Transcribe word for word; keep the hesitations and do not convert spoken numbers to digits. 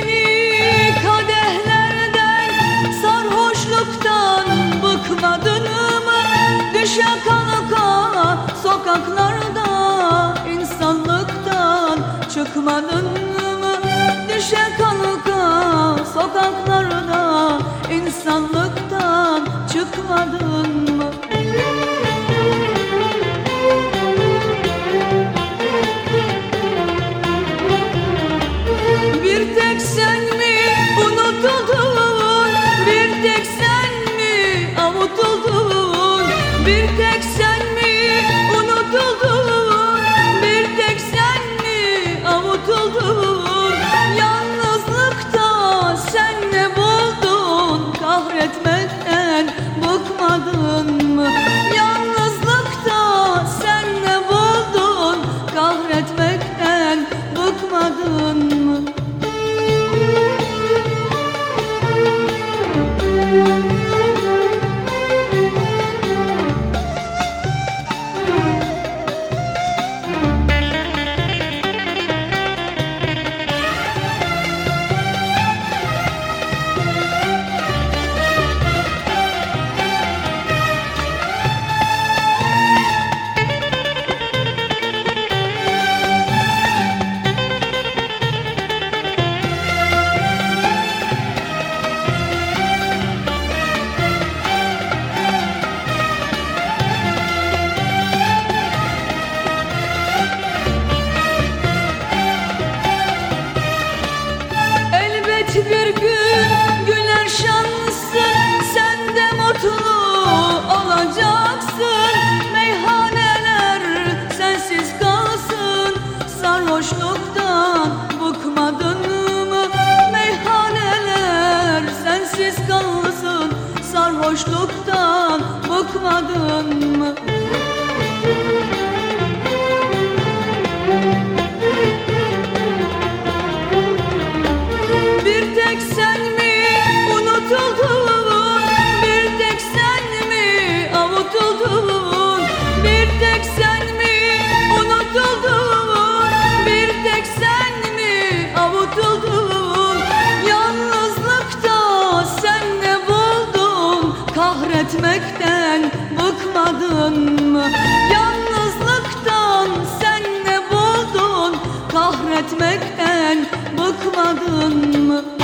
içtiğini kadehlerden, sarhoşluktan bıkmadın mı? Düşe kalka sokaklarda, insanlıktan çıkmadın mı? Düşe kalka sokaklarda, insanlıktan çıkmadın mı? Bir tek sen mi unutuldun? Bir tek sen mi avutuldun? Bir tek sen mi unutuldun? Bir tek sen mi avutuldun? Yalnızlıkta sen ne buldun? Kahretmekten bıkmadın mı? Yalnızlıkta sen ne buldun? Kahretmekten bıkmadın mı? Bir gün güler şansın, sen de mutlu olacaksın. Meyhaneler sensiz kalsın, sarhoşluktan bıkmadın mı? Meyhaneler sensiz kalsın, sarhoşluktan bıkmadın mı? Bir tek sen mi unutuldun? Bir tek sen mi avutuldun? Bir tek sen mi unutuldun? Bir tek sen mi avutuldun? Yalnızlıkta sen ne buldun? Kahretmekten bıkmadın mı? Yalnızlıktan sen ne buldun? Kahretmekten bıkmadın mı?